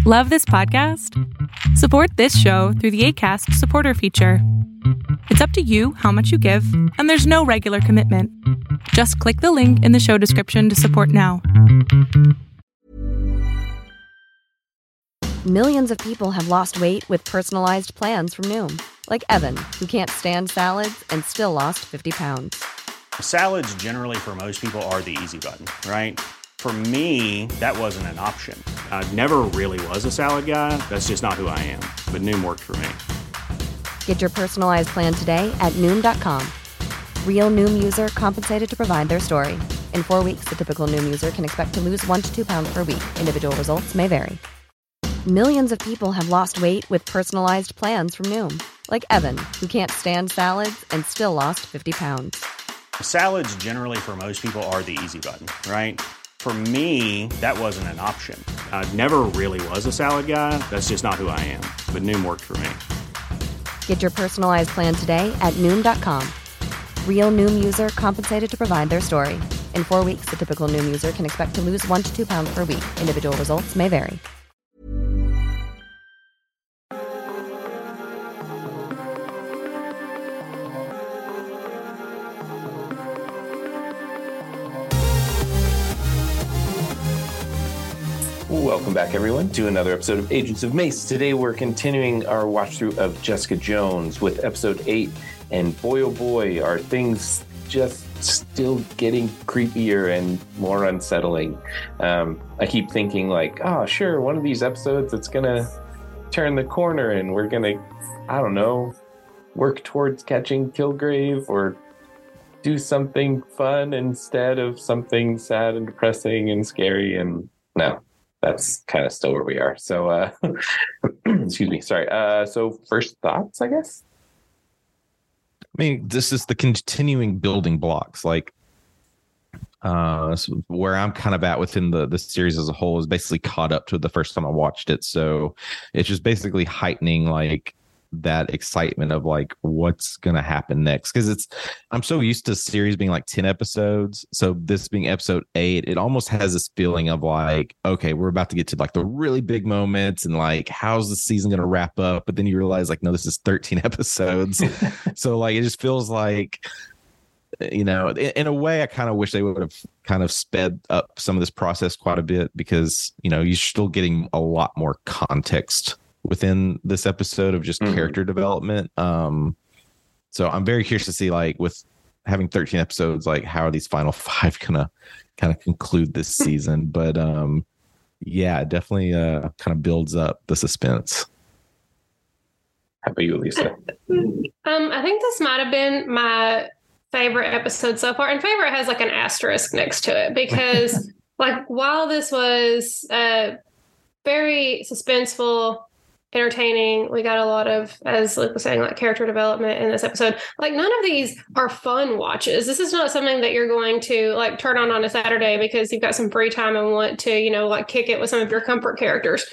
Love this podcast? Support this show through the Acast supporter feature. It's up to you how much you give, and there's no regular commitment. Just click the link in the show description to support now. Millions of people have lost weight with personalized plans from Noom. Like Evan, who can't stand salads and still lost 50 pounds. Salads generally for most people are the easy button, right? For me, that wasn't an option. I never really was a salad guy. That's just not who I am. But Noom worked for me. Get your personalized plan today at Noom.com. Real Noom user compensated to provide their story. In 4 weeks, the typical Noom user can expect to lose 1 to 2 pounds per week. Individual results may vary. Millions of people have lost weight with personalized plans from Noom. Like Evan, who can't stand salads and still lost 50 pounds. Salads generally for most people are the easy button, right? For me, that wasn't an option. I never really was a salad guy. That's just not who I am. But Noom worked for me. Get your personalized plan today at Noom.com. Real Noom user compensated to provide their story. In 4 weeks, the typical Noom user can expect to lose 1 to 2 pounds per week. Individual results may vary. Welcome back, everyone, to another episode of Agents of Mace. Today, we're continuing our watch-through of Jessica Jones with episode 8. And boy, oh boy, are things just still getting creepier and more unsettling. I keep thinking like, oh, sure, one of these episodes, it's going to turn the corner and we're going to, I don't know, work towards catching Kilgrave or do something fun instead of something sad and depressing and scary. And no. That's kind of still where we are. So, excuse me. Sorry. So first thoughts, I guess. I mean, this is the continuing building blocks. Like, where I'm kind of at within the series as a whole is basically caught up to the first time I watched it. So it's just basically heightening like that excitement of like what's gonna happen next, because I'm so used to series being like 10 episodes, so this being episode 8, it almost has this feeling of like, okay, we're about to get to like the really big moments and like how's the season gonna wrap up, but then you realize like, no, this is 13 episodes. So like it just feels like, you know, in a way I kind of wish they would have kind of sped up some of this process quite a bit, because you know you're still getting a lot more context within this episode of just character development. So I'm very curious to see, like, with having 13 episodes, like how are these final 5 gonna kind of conclude this season. But yeah, it definitely kind of builds up the suspense. How about you, Lisa? I think this might have been my favorite episode so far, and favorite has like an asterisk next to it, because like while this was very suspenseful, entertaining, we got a lot of, as Luke was saying, like character development in this episode. Like none of these are fun watches. This is not something that you're going to like turn on a Saturday because you've got some free time and want to, you know, like kick it with some of your comfort characters.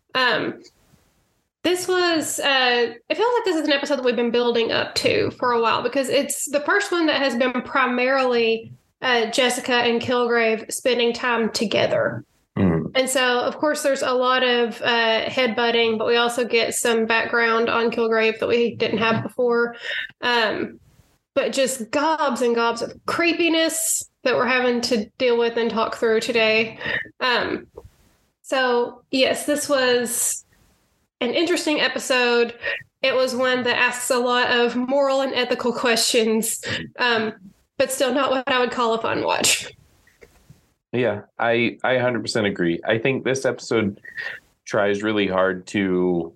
This was, it feels like this is an episode that we've been building up to for a while, because it's the first one that has been primarily Jessica and Kilgrave spending time together. And so, of course, there's a lot of headbutting, but we also get some background on Kilgrave that we didn't have before. But just gobs and gobs of creepiness that we're having to deal with and talk through today. So, yes, this was an interesting episode. It was one that asks a lot of moral and ethical questions, but still not what I would call a fun watch. Yeah, I 100% agree. I think this episode tries really hard to,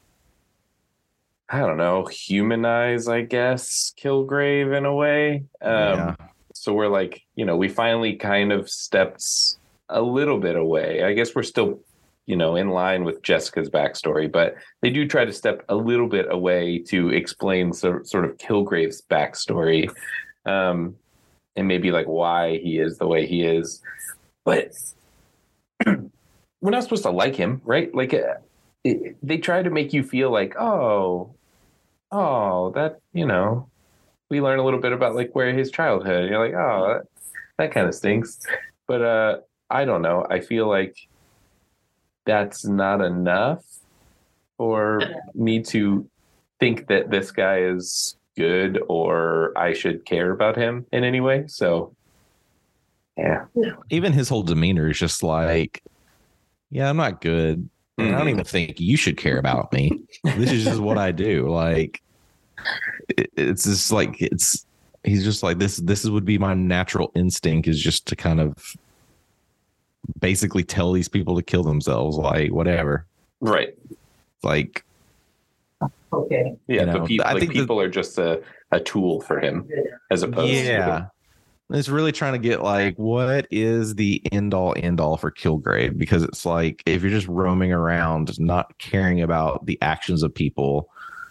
I don't know, humanize, I guess, Kilgrave in a way. So we're like, you know, we finally kind of stepped a little bit away. I guess we're still, you know, in line with Jessica's backstory, but they do try to step a little bit away to explain sort of Kilgrave's backstory, and maybe like why he is the way he is. But we're not supposed to like him, right? Like they try to make you feel like, oh, that, you know, we learn a little bit about like where his childhood. You're like, oh, that kind of stinks. But I don't know. I feel like that's not enough for me to think that this guy is good or I should care about him in any way. So, yeah. Even his whole demeanor is just like, yeah, I'm not good. And I don't even think you should care about me. This is just what I do. Like, it's just like, he's just like, this would be my natural instinct, is just to kind of basically tell these people to kill themselves, like whatever. Right. Like, okay. Yeah. But I think people are just a tool for him as opposed to. It's really trying to get like, what is the end all for Kilgrave? Because it's like, if you're just roaming around, not caring about the actions of people,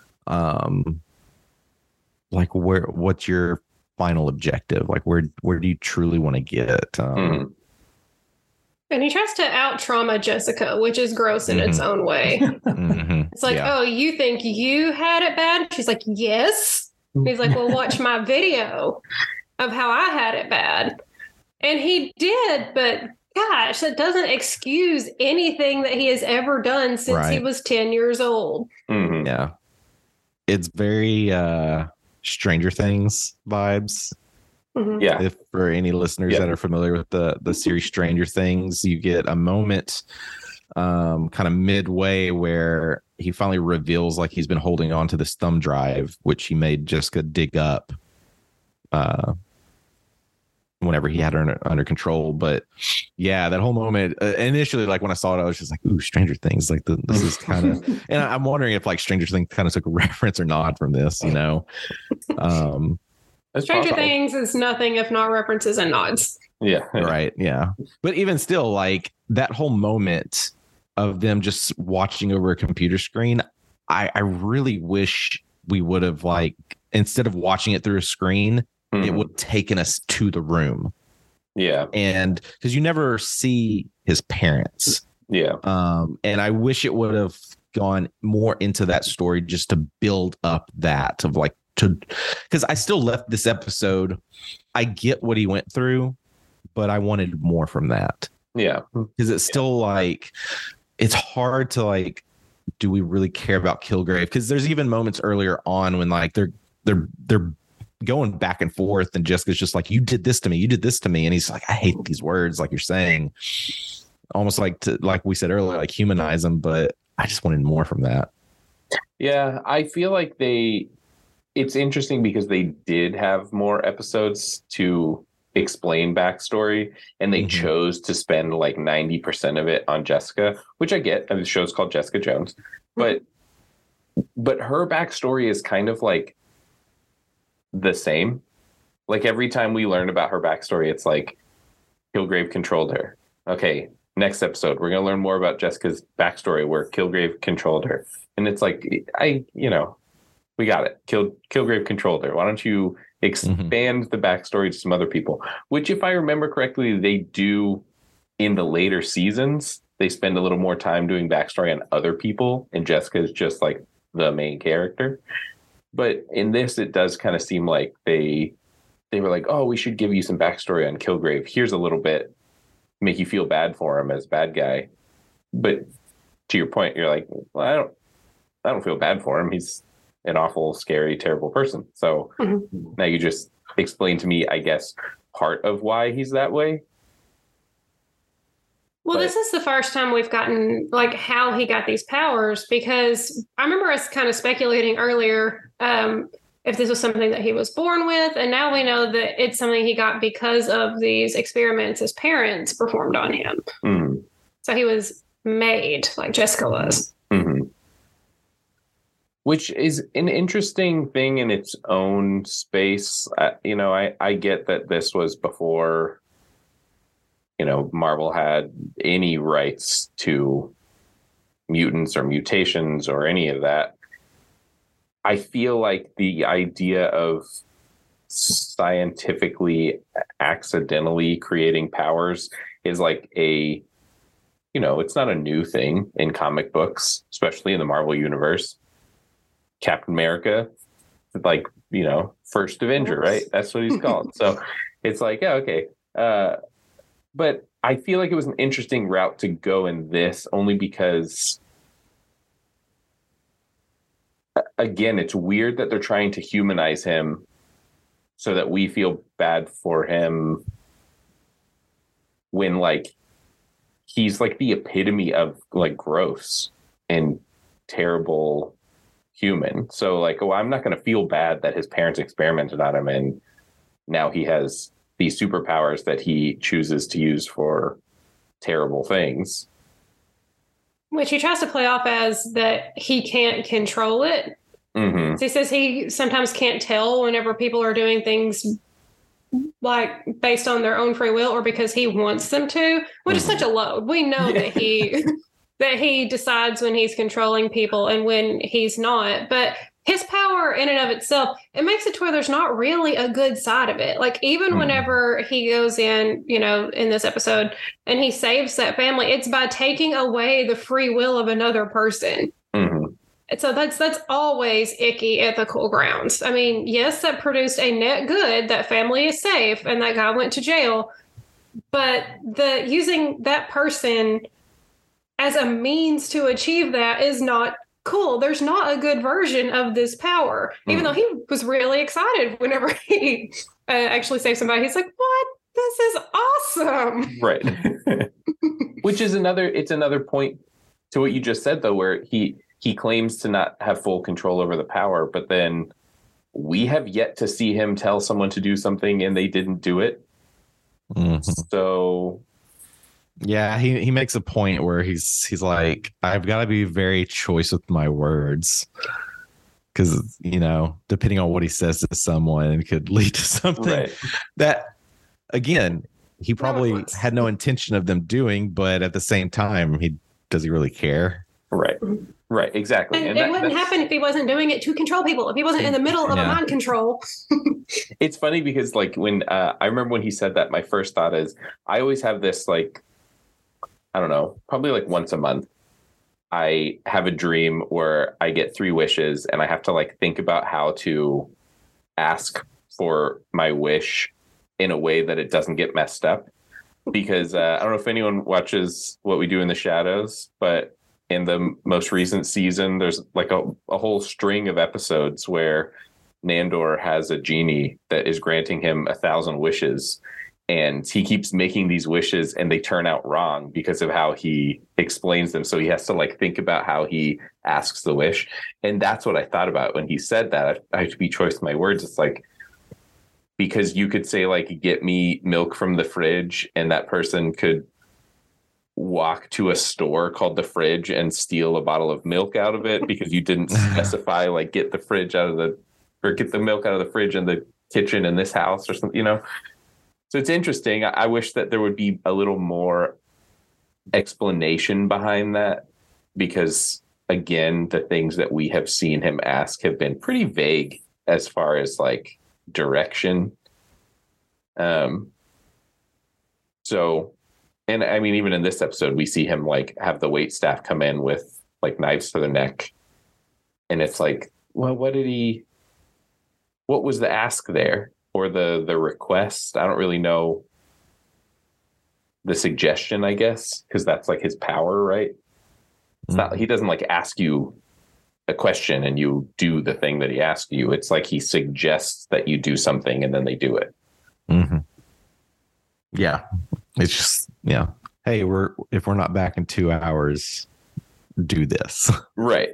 like what's your final objective? Like, where do you truly want to get? And he tries to out trauma Jessica, which is gross in its own way. It's like, oh, you think you had it bad? She's like, yes. He's like, well, watch my video of how I had it bad. And he did, but gosh, that doesn't excuse anything that he has ever done since he was 10 years old. Yeah. It's very Stranger Things vibes. Yeah. If for any listeners that are familiar with the series Stranger Things, you get a moment kind of midway where he finally reveals like he's been holding on to this thumb drive, which he made Jessica dig up whenever he had her under control. But yeah, that whole moment initially, like when I saw it, I was just like, ooh, Stranger Things. Like this is kind of, and I'm wondering if like Stranger Things kind of took a reference or nod from this, you know? Stranger Things is nothing if not references and nods. Yeah. Right. Yeah. But even still, like that whole moment of them just watching over a computer screen, I really wish we would have, like, instead of watching it through a screen, it would have taken us to the room. Yeah. And because you never see his parents. Yeah. And I wish it would have gone more into that story just to build up that of like, because I still left this episode. I get what he went through, but I wanted more from that. Yeah. Because it's still like, it's hard to like, do we really care about Kilgrave? Because there's even moments earlier on when like they're going back and forth, and Jessica's just like, you did this to me, and he's like, I hate these words, like you're saying, almost like we said earlier, like humanize them. But I just wanted more from that. Yeah, I feel like it's interesting because they did have more episodes to explain backstory, and they chose to spend like 90% of it on Jessica, which I get. And the show's called Jessica Jones, but her backstory is kind of like the same. Like every time we learn about her backstory, it's like Kilgrave controlled her. Okay, next episode we're gonna learn more about Jessica's backstory where Kilgrave controlled her, and it's like we got it. Kilgrave controlled her. Why don't you expand the backstory to some other people? Which, if I remember correctly, they do in the later seasons. They spend a little more time doing backstory on other people, and Jessica is just like the main character. But in this, it does kind of seem like they were like, oh, we should give you some backstory on Kilgrave. Here's a little bit, make you feel bad for him as bad guy. But to your point, you're like, well, I don't feel bad for him. He's an awful, scary, terrible person. So now you just explain to me, I guess, part of why he's that way. Well, this is the first time we've gotten like how he got these powers, because I remember us kind of speculating earlier if this was something that he was born with. And now we know that it's something he got because of these experiments his parents performed on him. So he was made like Jessica was. Which is an interesting thing in its own space. I get that this was before, Marvel had any rights to mutants or mutations or any of that. I feel like the idea of scientifically accidentally creating powers is like it's not a new thing in comic books, especially in the Marvel universe. Captain America, like, First Avenger, right? That's what he's called. So it's like, yeah, okay. But I feel like it was an interesting route to go in this, only because, again, it's weird that they're trying to humanize him so that we feel bad for him when, like, he's like the epitome of like gross and terrible human. So like, oh, I'm not going to feel bad that his parents experimented on him and now he has these superpowers that he chooses to use for terrible things. Which he tries to play off as that he can't control it. Mm-hmm. So he says he sometimes can't tell whenever people are doing things like based on their own free will or because he wants them to, which is such a load. We know that he decides when he's controlling people and when he's not. But his power in and of itself, it makes it to where there's not really a good side of it. Like even whenever he goes in, you know, in this episode and he saves that family, it's by taking away the free will of another person. Mm-hmm. So that's always icky ethical grounds. I mean, yes, that produced a net good. That family is safe and that guy went to jail. But the using that person as a means to achieve that is not cool. There's not a good version of this power. Even though he was really excited whenever he actually saved somebody. He's like, what? This is awesome. Right. Which is another point to what you just said, though, where he claims to not have full control over the power, but then we have yet to see him tell someone to do something and they didn't do it. Mm-hmm. So yeah, he makes a point where he's like, I've got to be very choice with my words because, you know, depending on what he says to someone, it could lead to something that, again, he probably had no intention of them doing, but at the same time, does he really care? Right, exactly. And it wouldn't happen if he wasn't doing it to control people, if he wasn't in the middle of a mind control. It's funny because, like, when I remember when he said that, my first thought is, I always have this, like, I don't know, probably like once a month, I have a dream where I get 3 wishes and I have to, like, think about how to ask for my wish in a way that it doesn't get messed up. Because I don't know if anyone watches What We Do in the Shadows, but in the most recent season, there's like a whole string of episodes where Nandor has a genie that is granting him 1,000 wishes. And he keeps making these wishes and they turn out wrong because of how he explains them. So he has to like think about how he asks the wish. And that's what I thought about when he said that. I have to be choice with my words. It's like, because you could say like, get me milk from the fridge, and that person could walk to a store called the Fridge and steal a bottle of milk out of it because you didn't specify like get the milk out of the fridge in the kitchen in this house or something, you know. So it's interesting. I wish that there would be a little more explanation behind that, because again, the things that we have seen him ask have been pretty vague as far as like direction. So, and I mean, even in this episode, we see him like have the wait staff come in with like knives to their neck. And it's like, well, what was the ask there, or the request? I don't really know. The suggestion, I guess, because that's like his power, right? It's not, he doesn't like ask you a question and you do the thing that he asked you. It's like he suggests that you do something and then they do it. Mm-hmm. Yeah. It's just, yeah. Hey, if we're not back in 2 hours, do this. Right.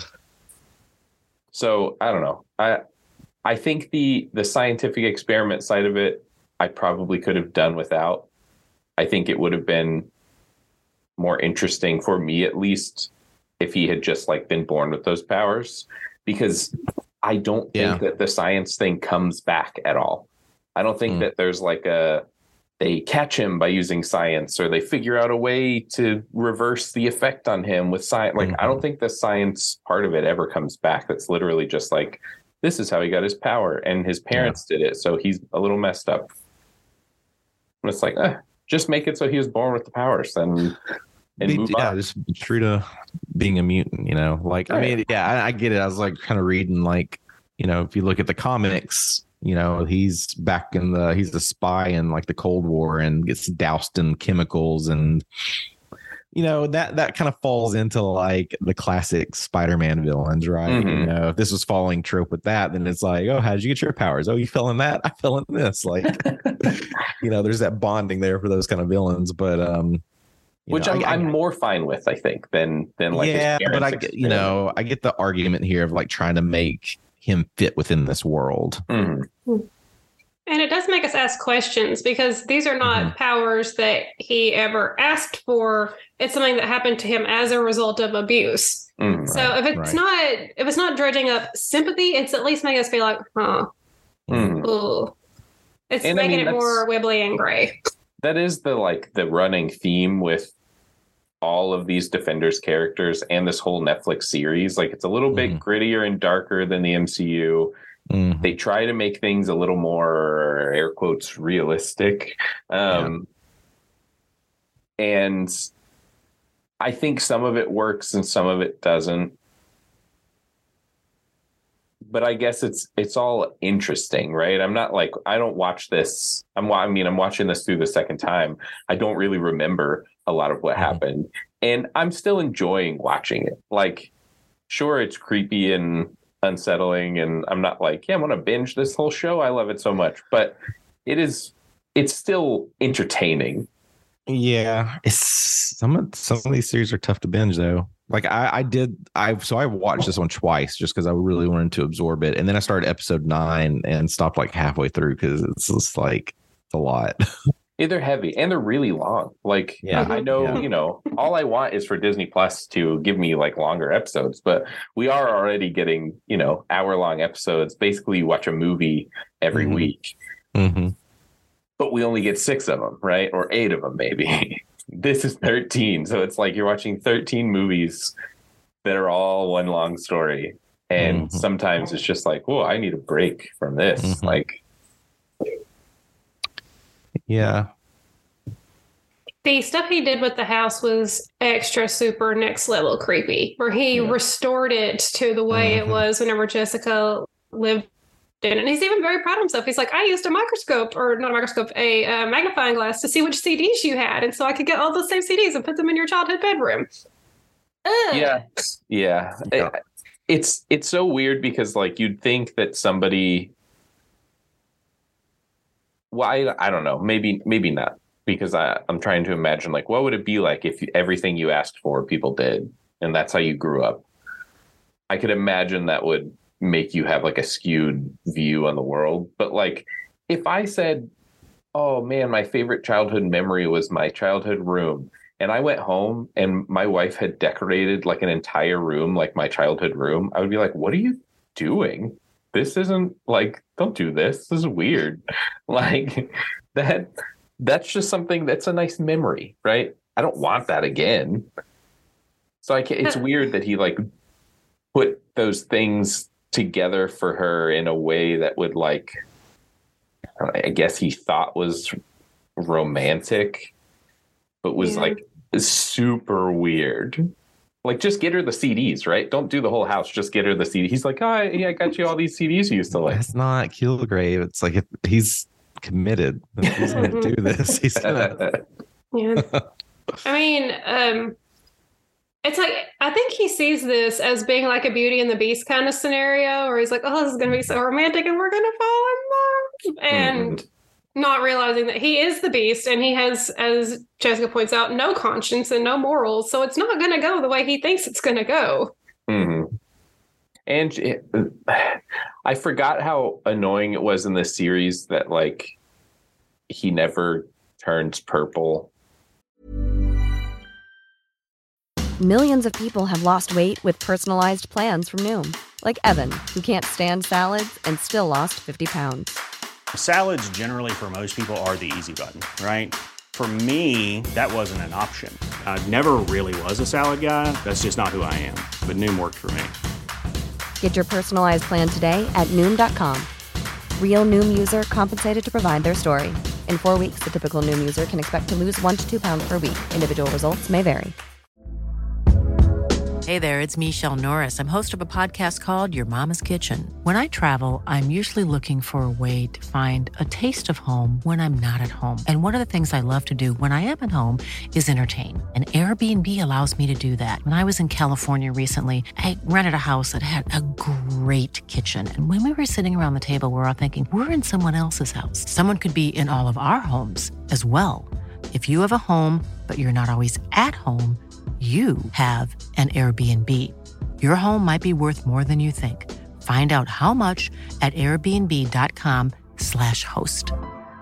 So I don't know. I think the scientific experiment side of it, I probably could have done without. I think it would have been more interesting for me, at least, if he had just like been born with those powers, because I don't think that the science thing comes back at all. I don't think that there's like they catch him by using science, or they figure out a way to reverse the effect on him with science. Like, I don't think the science part of it ever comes back. That's literally just like, this is how he got his power, and his parents did it, so he's a little messed up. And it's like, just make it so he was born with the powers and move on. Just be true to being a mutant, you know? Like, right. I mean, I get it. I was like kind of reading, like, you know, if you look at the comics, You know, he's a spy in like the Cold War and gets doused in chemicals, and you know, that kind of falls into like the classic Spider-Man villains, right? Mm-hmm. You know, if this was following trope with that, then it's like, oh, how did you get your powers? Oh, you fell in that? I fell in this. Like, you know, there's that bonding there for those kind of villains. But which I'm more fine with, I think, than like but I get the argument here of like trying to make him fit within this world. Mm-hmm. And it does make us ask questions, because these are not powers that he ever asked for. It's something that happened to him as a result of abuse. Mm-hmm. So if it's not dredging up sympathy, it's at least making us feel like, ooh. It's making it more wibbly and gray. That is the running theme with all of these Defenders characters and this whole Netflix series. Like, it's a little bit grittier and darker than the MCU. Mm-hmm. They try to make things a little more, air quotes, realistic. And I think some of it works and some of it doesn't. But I guess it's all interesting, right? I'm not like, I don't watch this. I'm watching this through the second time. I don't really remember a lot of what happened. And I'm still enjoying watching it. Like, sure, it's creepy and unsettling, and I'm not like, I'm gonna binge this whole show. I love it so much, but it's still entertaining. Yeah, it's some of these series are tough to binge though. Like I watched this one twice just because I really wanted to absorb it, and then I started episode 9 and stopped like halfway through because it's just like a lot. They're heavy and they're really long. Like, I know, you know, all I want is for Disney Plus to give me like longer episodes, but we are already getting, you know, hour-long episodes. Basically, you watch a movie every week, but we only get 6 of them, right? Or 8 of them, maybe. This is 13. So it's like you're watching 13 movies that are all one long story. And sometimes it's just like, whoa, I need a break from this. Like, yeah. The stuff he did with the house was extra super next level creepy, where he restored it to the way it was whenever Jessica lived in it. And he's even very proud of himself. He's like, I used a magnifying glass to see which CDs you had. And so I could get all those same CDs and put them in your childhood bedroom. Yeah. It's so weird because like you'd think that somebody, well, I don't know, maybe not, because I'm trying to imagine like what would it be like if everything you asked for people did, and that's how you grew up. I could imagine that would make you have like a skewed view on the world. But like if I said, oh man, my favorite childhood memory was my childhood room, and I went home and my wife had decorated like an entire room like my childhood room, I would be like, what are you doing? This isn't like, don't do this. This is weird. Like that's just something that's a nice memory, right? I don't want that again. So it's weird that he like put those things together for her in a way that would like, I guess he thought was romantic, but was like super weird. Like, just get her the CDs, right? Don't do the whole house. Just get her the CD. He's like, oh, I got you all these CDs you used to like. That's not Kilgrave. It's like if he's committed. He's going to do this. He's gonna... Yeah. I mean, it's like, I think he sees this as being like a Beauty and the Beast kind of scenario, where he's like, oh, this is going to be so romantic and we're going to fall in love. And not realizing that he is the Beast and he has, as Jessica points out, no conscience and no morals. So it's not going to go the way he thinks it's going to go. Mm-hmm. And I forgot how annoying it was in this series that, like, he never turns purple. Millions of people have lost weight with personalized plans from Noom. Like Evan, who can't stand salads and still lost 50 pounds. Salads generally for most people are the easy button, right? For me, that wasn't an option. I never really was a salad guy. That's just not who I am. But Noom worked for me. Get your personalized plan today at Noom.com. Real Noom user compensated to provide their story. In 4 weeks, the typical Noom user can expect to lose 1 to 2 pounds per week. Individual results may vary. Hey there, it's Michelle Norris. I'm host of a podcast called Your Mama's Kitchen. When I travel, I'm usually looking for a way to find a taste of home when I'm not at home. And one of the things I love to do when I am at home is entertain. And Airbnb allows me to do that. When I was in California recently, I rented a house that had a great kitchen. And when we were sitting around the table, we were all thinking, we're in someone else's house. Someone could be in all of our homes as well. If you have a home, but you're not always at home, you have an Airbnb. Your home might be worth more than you think. Find out how much at airbnb.com/host.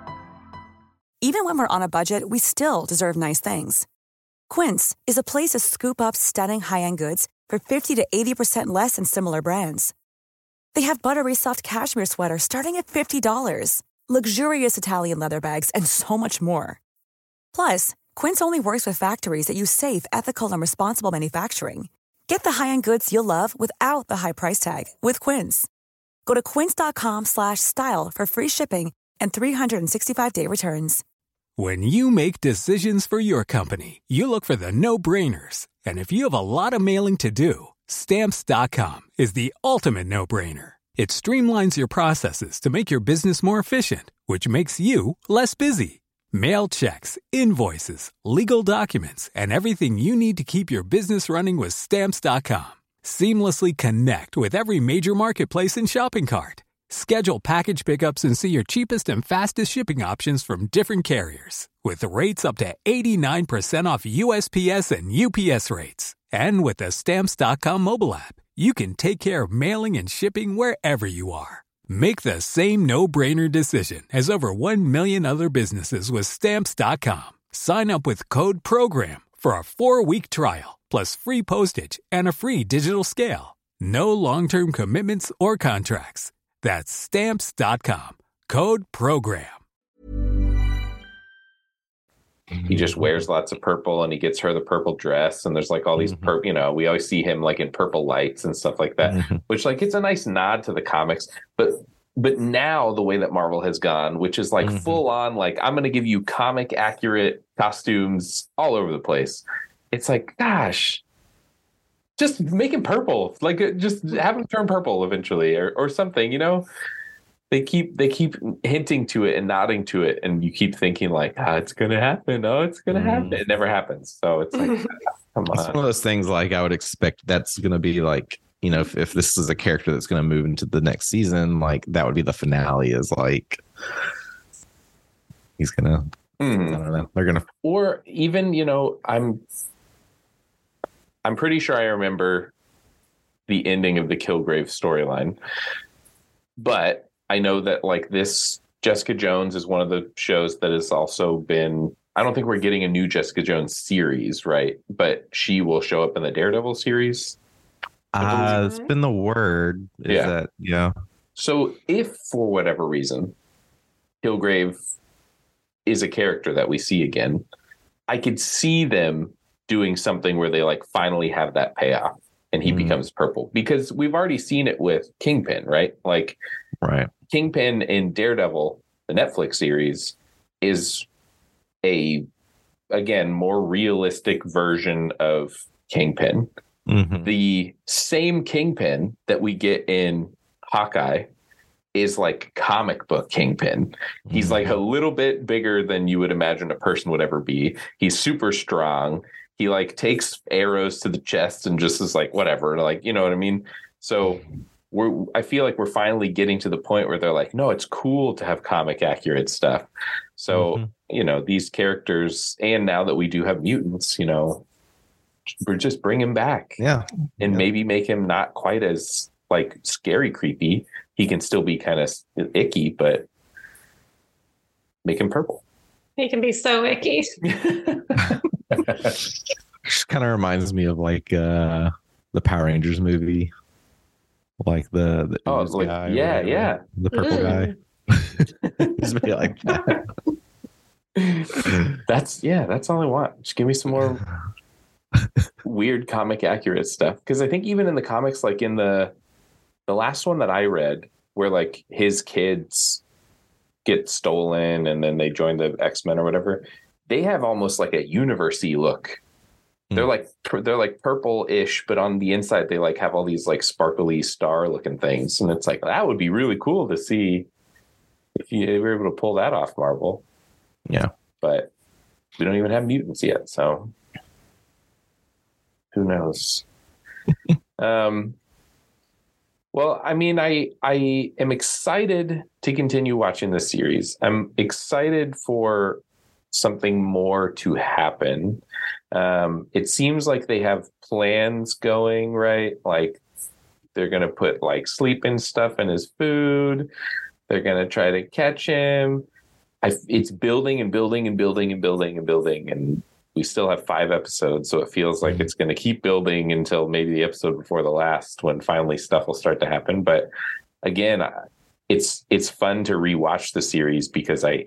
Even when we're on a budget, we still deserve nice things. Quince is a place to scoop up stunning high-end goods for 50 to 80% less than similar brands. They have buttery soft cashmere sweaters starting at $50, luxurious Italian leather bags, and so much more. Plus, Quince only works with factories that use safe, ethical, and responsible manufacturing. Get the high-end goods you'll love without the high price tag with Quince. Go to quince.com/style for free shipping and 365-day returns. When you make decisions for your company, you look for the no-brainers. And if you have a lot of mailing to do, Stamps.com is the ultimate no-brainer. It streamlines your processes to make your business more efficient, which makes you less busy. Mail checks, invoices, legal documents, and everything you need to keep your business running with Stamps.com. Seamlessly connect with every major marketplace and shopping cart. Schedule package pickups and see your cheapest and fastest shipping options from different carriers, with rates up to 89% off USPS and UPS rates. And with the Stamps.com mobile app, you can take care of mailing and shipping wherever you are. Make the same no-brainer decision as over 1 million other businesses with Stamps.com. Sign up with code PROGRAM for a 4-week trial, plus free postage and a free digital scale. No long-term commitments or contracts. That's Stamps.com. Code PROGRAM. He just wears lots of purple, and he gets her the purple dress, and there's like all these we always see him like in purple lights and stuff like that, which like it's a nice nod to the comics. But now the way that Marvel has gone, which is like full on, like I'm going to give you comic accurate costumes all over the place. It's like, gosh, just make him purple, like just have him turn purple eventually or something, you know. They keep hinting to it and nodding to it, and you keep thinking like, it's gonna happen. Oh, it's gonna happen. It never happens. So it's like, come on. It's one of those things like I would expect that's gonna be like, you know, if this is a character that's gonna move into the next season, like that would be the finale. Is like he's gonna, I don't know, they're gonna, or even, you know, I'm pretty sure I remember the ending of the Kilgrave storyline, but I know that like this Jessica Jones is one of the shows that has also been, I don't think we're getting a new Jessica Jones series, right? But she will show up in the Daredevil series. It's been the word. Yeah. So if for whatever reason Kilgrave is a character that we see again, I could see them doing something where they like finally have that payoff and he becomes purple, because we've already seen it with Kingpin, right? Like, right. Kingpin in Daredevil, the Netflix series, is a, again, more realistic version of Kingpin. The same Kingpin that we get in Hawkeye is like comic book Kingpin. He's like a little bit bigger than you would imagine a person would ever be. He's super strong. He like takes arrows to the chest and just is like, whatever, like, you know what I mean? So I feel like we're finally getting to the point where they're like, no, it's cool to have comic accurate stuff. So, you know, these characters, and now that we do have mutants, you know, we're just bring him back. Yeah. And maybe make him not quite as like scary, creepy. He can still be kind of icky, but make him purple. He can be so icky. Just kind of reminds me of like the Power Rangers movie, like the like, guy, yeah, the purple guy. Just be like that. That's all I want. Just give me some more weird comic accurate stuff, because I think even in the comics, like in the last one that I read, where like his kids get stolen and then they join the X-Men or whatever, they have almost like a university look They're like purple-ish, but on the inside they like have all these like sparkly star-looking things, and it's like that would be really cool to see if you were able to pull that off, Marvel. Yeah, but we don't even have mutants yet, so who knows? Well, I mean, I am excited to continue watching this series. I'm excited for something more to happen. It seems like they have plans going, right? Like they're going to put like sleeping stuff in his food. They're going to try to catch him. It's building and building and building and building and building. And we still have 5 episodes. So it feels like it's going to keep building until maybe the episode before the last, when finally stuff will start to happen. But again, it's fun to rewatch the series because I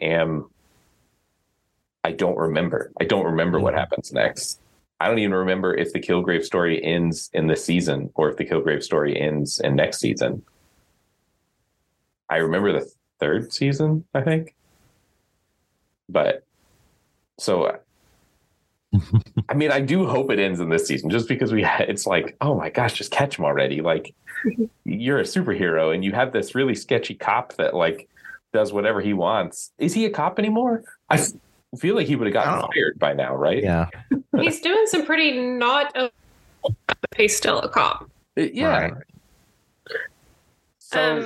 don't remember. I don't remember what happens next. I don't even remember if the Kilgrave story ends in this season or if the Kilgrave story ends in next season. I remember the 3rd season, I think. But so, I mean, I do hope it ends in this season just because it's like, oh my gosh, just catch him already. Like, you're a superhero and you have this really sketchy cop that like does whatever he wants. Is he a cop anymore? I feel like he would have gotten fired by now, right? Yeah. He's doing some pretty he's still a cop. Yeah. Right. So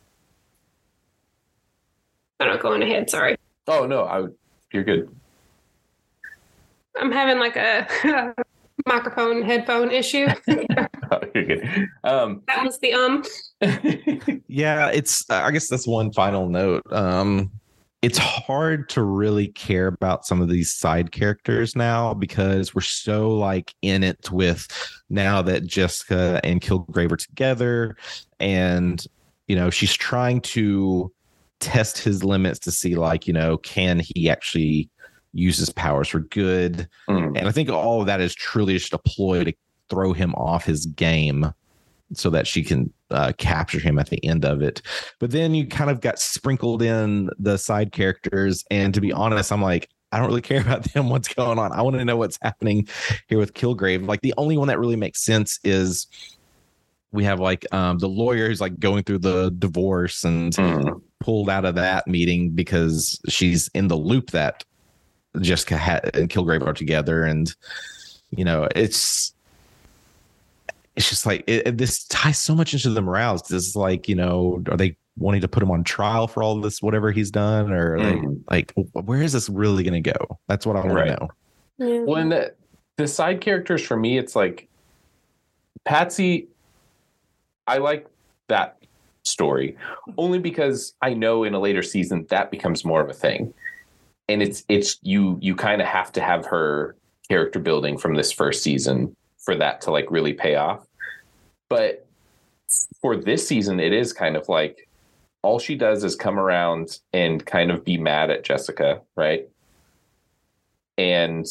I don't know, going ahead, sorry. Oh no, you're good. I'm having like a microphone headphone issue. Oh, you're good. That was the Yeah, it's I guess that's one final note. It's hard to really care about some of these side characters now because we're so like in it with now that Jessica and Kilgrave are together, and you know she's trying to test his limits to see like, you know, can he actually use his powers for good? And I think all of that is truly just a ploy to throw him off his game so that she can capture him at the end of it. But then you kind of got sprinkled in the side characters, and to be honest, I'm like, I don't really care about them. What's going on? I want to know what's happening here with Kilgrave. Like the only one that really makes sense is we have like the lawyer who's like going through the divorce and pulled out of that meeting because she's in the loop that Jessica and Kilgrave are together. And, you know, it's just like this ties so much into the morales. It's like, you know, are they wanting to put him on trial for all this, whatever he's done? Or are they, like, where is this really going to go? That's what I want to know. Yeah. When the side characters for me, it's like Patsy, I like that story only because I know in a later season that becomes more of a thing. And it's you kind of have to have her character building from this first season for that to like really pay off. But for this season, it is kind of like all she does is come around and kind of be mad at Jessica, right? And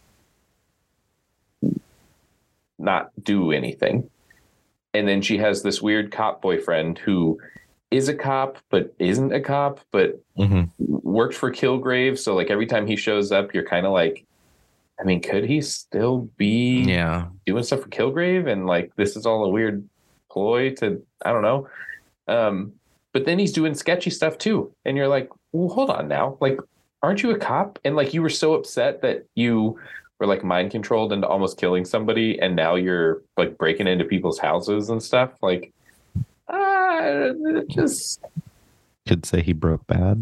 not do anything. And then she has this weird cop boyfriend who is a cop, but isn't a cop, but worked for Kilgrave. So like every time he shows up, you're kind of like, I mean, could he still be doing stuff for Kilgrave? And like, this is all a weird ploy to, I don't know. But then he's doing sketchy stuff too. And you're like, well, hold on now. Like, aren't you a cop? And like, you were so upset that you were like mind controlled into almost killing somebody. And now you're like breaking into people's houses and stuff. Like, just could say he broke bad.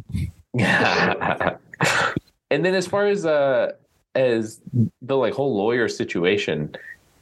And then as far as the like whole lawyer situation,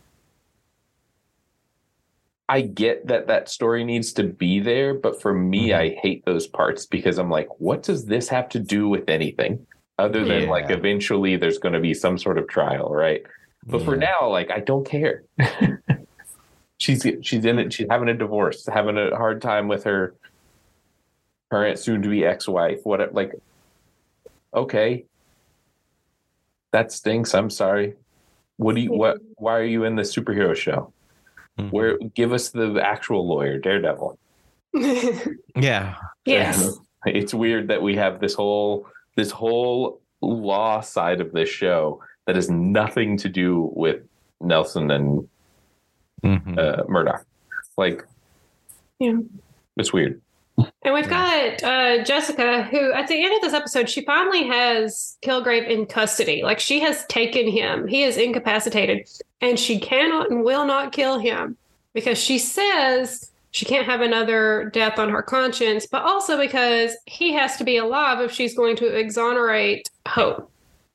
I get that story needs to be there, but for me, I hate those parts because I'm like, what does this have to do with anything other than like eventually there's going to be some sort of trial, right? But for now, like, I don't care. She's in it. She's having a divorce, having a hard time with her current soon-to-be ex-wife. What, like, okay, that stinks. I'm sorry. Why are you in the superhero show? Where, give us the actual lawyer, Daredevil. Yeah. Yes. It's weird that we have this whole law side of this show that has nothing to do with Nelson and Murdoch. Like, yeah, it's weird. And we've got Jessica, who at the end of this episode, she finally has Kilgrave in custody. Like, she has taken him. He is incapacitated, and she cannot and will not kill him because she says she can't have another death on her conscience, but also because he has to be alive if she's going to exonerate Hope.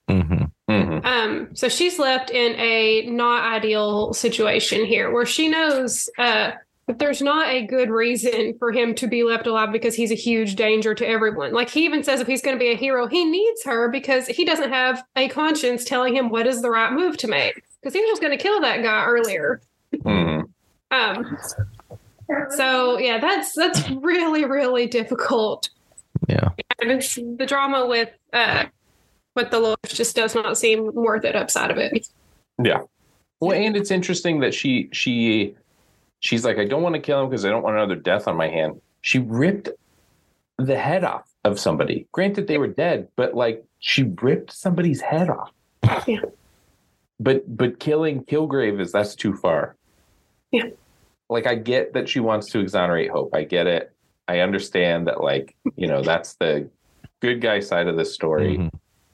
So she's left in a not ideal situation here where she knows that there's not a good reason for him to be left alive because he's a huge danger to everyone. Like, he even says if he's going to be a hero, he needs her because he doesn't have a conscience telling him what is the right move to make, because he was just going to kill that guy earlier. So yeah, that's really, really difficult. Yeah. And the drama with the lawyers just does not seem worth it upside of it. Yeah. Well, and it's interesting that she's like, I don't want to kill him because I don't want another death on my hand. She ripped the head off of somebody. Granted, they were dead, but like, she ripped somebody's head off. Yeah. But killing Kilgrave that's too far. Yeah. Like, I get that she wants to exonerate Hope. I get it. I understand that, like, that's the good guy side of the story.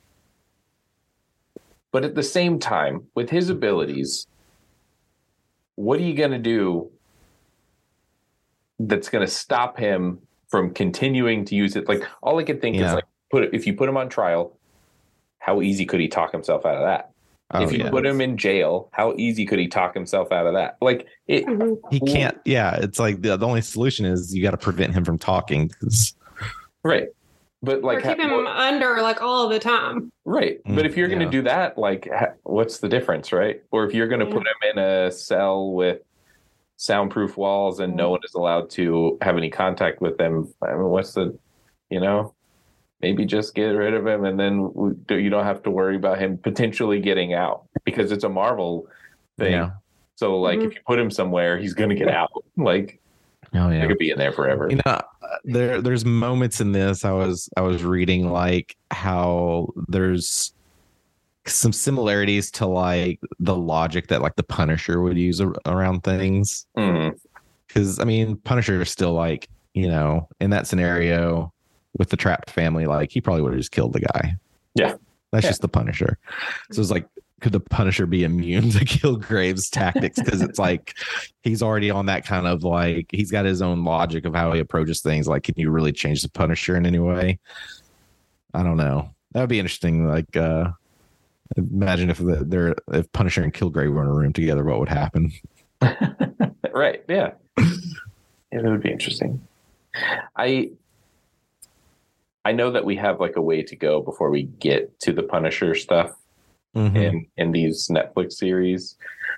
But at the same time, with his abilities, what are you going to do that's going to stop him from continuing to use it? Like, all I could think is, like, if you put him on trial, how easy could he talk himself out of that? If you put him in jail, how easy could he talk himself out of that? Like, he can't. Yeah, it's like the only solution is you got to prevent him from talking. Right. But like, or keep him under like all the time. Right. But if you're going to do that, like, what's the difference, right? Or if you're going to put him in a cell with soundproof walls and no one is allowed to have any contact with them, I mean, what's the, maybe just get rid of him and then you don't have to worry about him potentially getting out, because it's a Marvel thing. Yeah. So like, if you put him somewhere, he's going to get out. Like, he could be in there forever. There's moments in this I was reading, like, how there's some similarities to like the logic that like the Punisher would use around things. Because I mean, Punisher is still like, in that scenario with the trapped family, like, he probably would have just killed the guy. Yeah. That's just the Punisher. So it's like, could the Punisher be immune to Kilgrave's tactics? Because it's like, he's already on that kind of like, he's got his own logic of how he approaches things. Like, can you really change the Punisher in any way? I don't know. That would be interesting. Like, imagine if Punisher and Kilgrave were in a room together, what would happen? Right. Yeah. It would be interesting. I know that we have like a way to go before we get to the Punisher stuff in these Netflix series.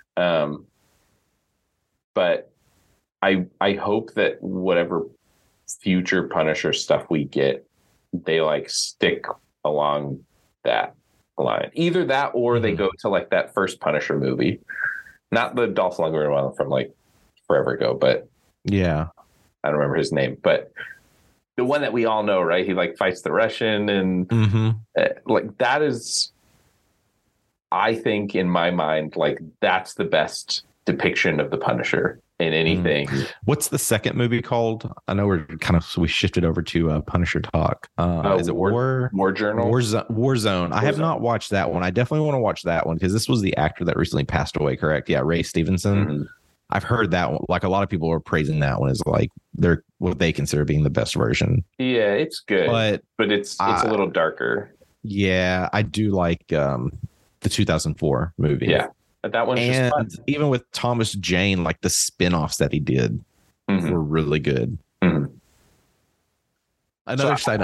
But I hope that whatever future Punisher stuff we get, they like stick along that line. Either that or they go to like that first Punisher movie. Not the Dolph Lundgren one from like forever ago, but yeah. I don't remember his name, but the one that we all know, right? He like fights the Russian and like that is, I think in my mind, like that's the best depiction of the Punisher in anything. What's the second movie called? I know we shifted over to Punisher talk. Is it War Journal? Warzone. I have not watched that one. I definitely want to watch that one because this was the actor that recently passed away, correct? Yeah, Ray Stevenson. I've heard that one. Like, a lot of people are praising that one as like they're what they consider being the best version. Yeah, it's good, but it's a little darker. Yeah, I do like the 2004 movie. Yeah, that one's just fun. Even with Thomas Jane, like the spinoffs that he did were really good. Another side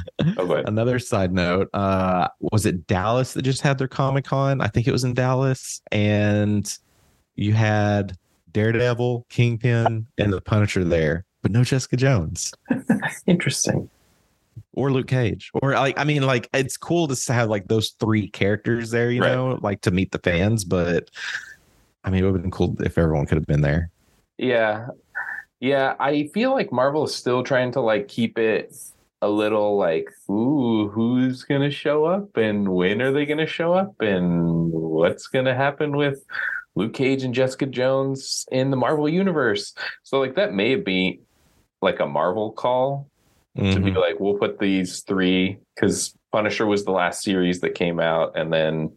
note. Was it Dallas that just had their Comic-Con? I think it was in Dallas, and you had Daredevil, Kingpin, and the Punisher there, but no Jessica Jones. Interesting. Or Luke Cage. Or like, I mean, like, it's cool to have like those three characters there, you know, like to meet the fans, but I mean, it would have been cool if everyone could have been there. Yeah. Yeah. I feel like Marvel is still trying to like keep it a little like, ooh, who's going to show up and when are they going to show up and what's going to happen with Luke Cage and Jessica Jones in the Marvel universe. So like that may be like a Marvel call to be like, we'll put these three, because Punisher was the last series that came out, and then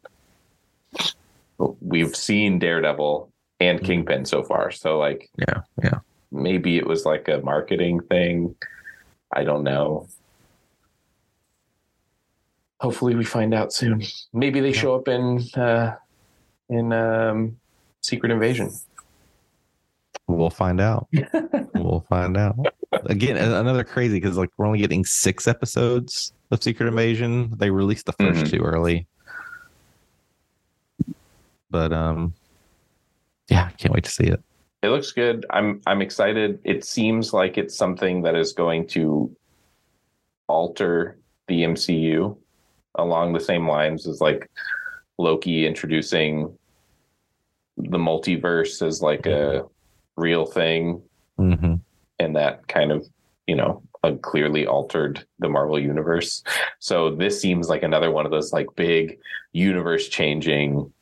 we've seen Daredevil and Kingpin so far. So like, yeah, maybe it was like a marketing thing. I don't know. Hopefully we find out soon. Maybe they show up in Secret Invasion. We'll find out. We'll find out. Again, another crazy, because like we're only getting 6 episodes of Secret Invasion. They released the first 2 early. But yeah, can't wait to see it. It looks good. I'm excited. It seems like it's something that is going to alter the MCU along the same lines as like Loki introducing the multiverse as like a real thing. And that kind of, clearly altered the Marvel universe. So this seems like another one of those like big universe changing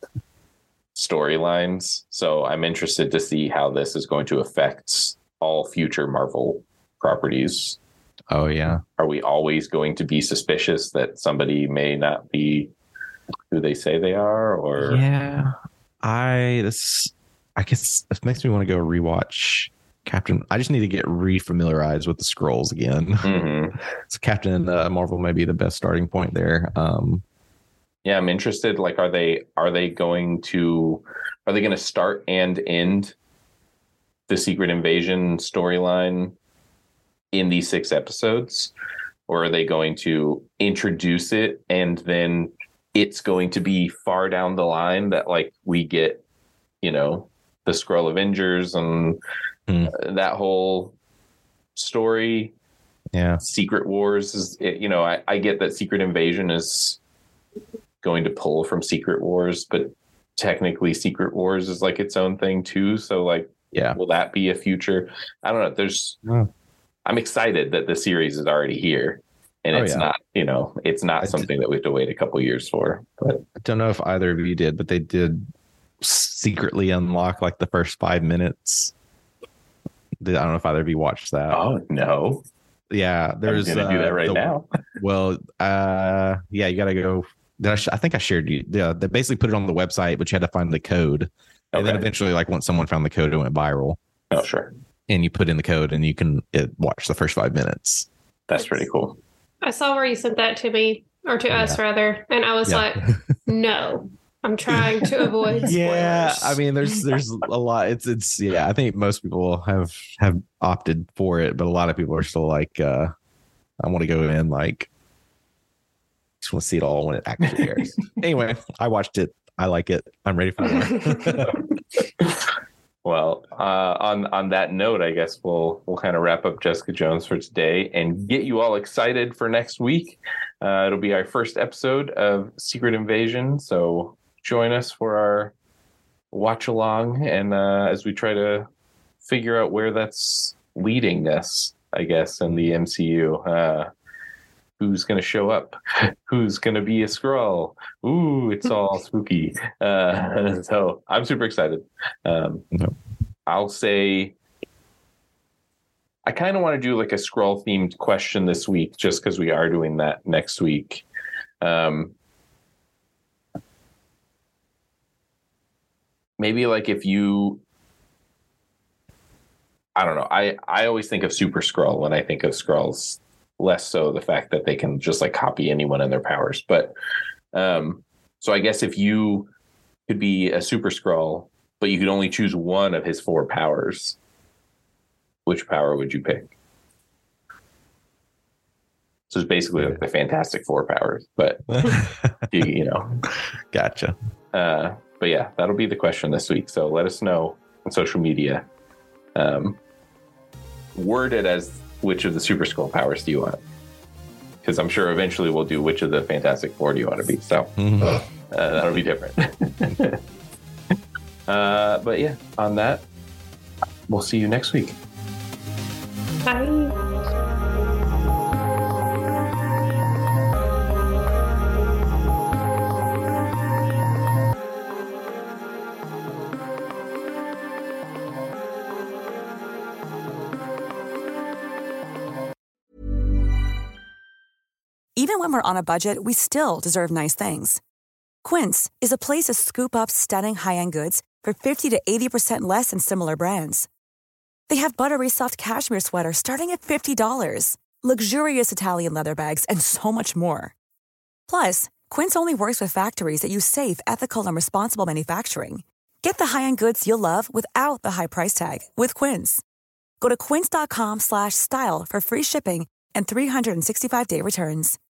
storylines. So I'm interested to see how this is going to affect all future Marvel properties. Oh yeah. Are we always going to be suspicious that somebody may not be who they say they are? Or yeah, I guess it makes me want to go rewatch Captain. I just need to get refamiliarized with the Skrulls again. So Captain Marvel may be the best starting point there. Yeah, I'm interested. Like, are they going to start and end the Secret Invasion storyline in these 6 episodes, or are they going to introduce it and then it's going to be far down the line that like we get, the Skrull Avengers and that whole story? Yeah, Secret Wars is, I get that Secret Invasion is going to pull from Secret Wars, but technically Secret Wars is like its own thing too. So like, yeah, will that be a future? I don't know. I'm excited that the series is already here, and it's not something that we have to wait a couple years for. But I don't know if either of you did, but they did secretly unlock like the first 5 minutes. I don't know if either of you watched that. Oh no. Yeah, there's I'm gonna do that right now. Well, yeah, you gotta go. I think I shared you. Yeah, they basically put it on the website, but you had to find the code. And then eventually, like once someone found the code, it went viral. Oh, sure. And you put in the code and you can watch the first 5 minutes. That's pretty cool. I saw where you sent that to me, or to us rather. And I was like, no, I'm trying to avoid spoilers. Yeah, I mean, there's a lot. It's yeah, I think most people have opted for it, but a lot of people are still like, I want to go in like, just want to see it all when it actually airs. Anyway, I watched it. I like it. I'm ready for more. Well, on that note, I guess we'll kind of wrap up Jessica Jones for today and get you all excited for next week. It'll be our first episode of Secret Invasion, so join us for our watch along, and as we try to figure out where that's leading us, I guess, in the MCU. Who's going to show up? Who's going to be a Skrull? Ooh, it's all spooky. So I'm super excited. I'll say I kind of want to do like a Skrull themed question this week, just because we are doing that next week. Maybe like if you, I don't know. I always think of Super Skrull when I think of Skrulls. Less so the fact that they can just like copy anyone and their powers. But so I guess if you could be a Super Skrull, but you could only choose one of his 4 powers, which power would you pick? So it's basically like the Fantastic Four powers, but Gotcha. But yeah, that'll be the question this week. So let us know on social media. Word it as which of the Super Skrull powers do you want? Because I'm sure eventually we'll do which of the Fantastic Four do you want to be. So that'll be different. But yeah, on that, we'll see you next week. Bye. Even when we're on a budget, we still deserve nice things. Quince is a place to scoop up stunning high-end goods for 50 to 80% less than similar brands. They have buttery soft cashmere sweaters starting at $50, luxurious Italian leather bags, and so much more. Plus, Quince only works with factories that use safe, ethical, and responsible manufacturing. Get the high-end goods you'll love without the high price tag with Quince. Go to quince.com/style for free shipping and 365-day returns.